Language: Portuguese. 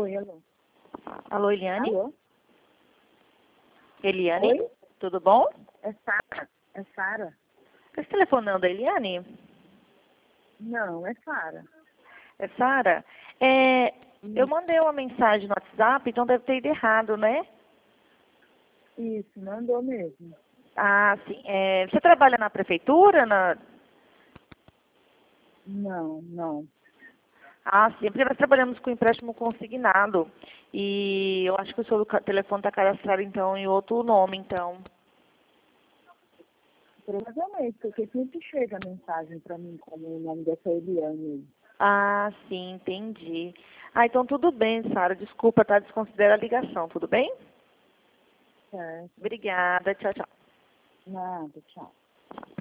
Oi, alô. Alô, Eliane? Alô? Eliane? Oi? Tudo bom? É Sara? É Sara? Esse telefonando a Eliane? Não, é Sara. É Sara? Eu mandei uma mensagem no WhatsApp, então deve ter ido errado, né? Isso, mandou mesmo. Ah, sim. Você trabalha na prefeitura? Não, não. Ah, sim, porque nós trabalhamos com empréstimo consignado. E eu acho que o seu telefone está cadastrado, então, em outro nome, então. Provavelmente, porque sempre chega a mensagem para mim como o nome dessa Eliane. Ah, sim, entendi. Ah, então tudo bem, Sara. Desculpa, tá? Desconsidera a ligação, tudo bem? Certo. Obrigada. Tchau, tchau. Nada, tchau.